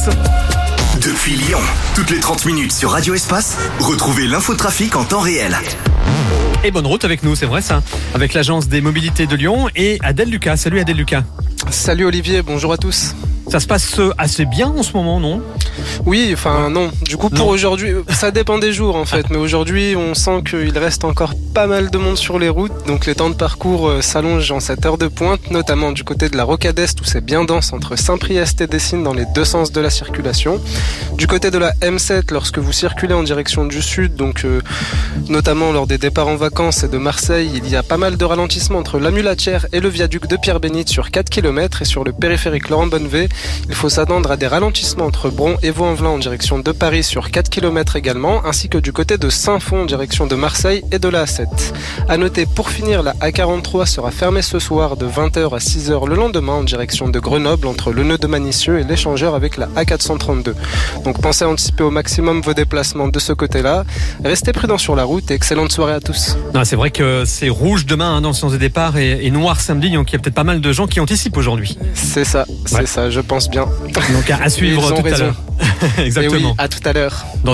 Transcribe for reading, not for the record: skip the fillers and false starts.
Depuis Lyon, toutes les 30 minutes sur Radio Espace, retrouvez l'infotrafic en temps réel. Et bonne route avec nous, c'est vrai ça, avec l'agence des mobilités de Lyon et Adèle Lucas. Salut Adèle Lucas. Salut Olivier, bonjour à tous. Ça se passe assez bien en ce moment, non ? Oui, enfin non. Du coup pour aujourd'hui, ça dépend des jours en fait. Mais aujourd'hui, on sent qu'il reste encore pas mal de monde sur les routes. Donc les temps de parcours s'allongent en cette heure de pointe, notamment du côté de la Rocade Est où c'est bien dense entre Saint-Priest et Dessines dans les deux sens de la circulation. Du côté de la M7, lorsque vous circulez en direction du sud, donc notamment lors des départs en vacances et de Marseille, il y a pas mal de ralentissements entre la Mulatière et le viaduc de Pierre-Bénite sur 4 km. Et sur le périphérique Laurent-Bonnevé, il faut s'attendre à des ralentissements entre Bron et Vaux-en-Velin en direction de Paris sur 4 km également, ainsi que du côté de Saint-Fond en direction de Marseille et de la A7. A noter pour finir, la A43 sera fermée ce soir de 20h à 6h le lendemain en direction de Grenoble entre le nœud de Manicieux et l'échangeur avec la A432. Donc pensez à anticiper au maximum vos déplacements de ce côté-là. Restez prudents sur la route et excellente soirée à tous. Non, c'est vrai que c'est rouge demain dans le sens des départs et noir samedi, donc il y a peut-être pas mal de gens qui anticipent aujourd'hui. C'est ça, ça, je pense bien. Donc à suivre tout à l'heure. Exactement. Et oui, à tout à l'heure.